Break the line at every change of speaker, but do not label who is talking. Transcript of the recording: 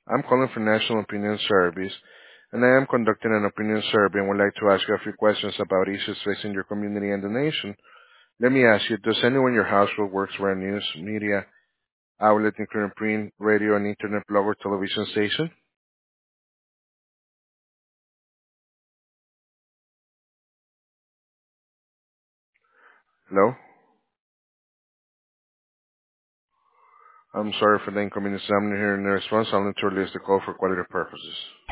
I'm calling for National Opinion Service, and I am conducting an opinion survey and would like to ask you a few questions about issues facing your community and the nation. Let me ask you, does anyone in your household works for a news, media, outlet, including print, radio, and internet blog or television station? Hello? I'm sorry for the inconvenience. I'm here in the response. I'll need to release the call for quality purposes.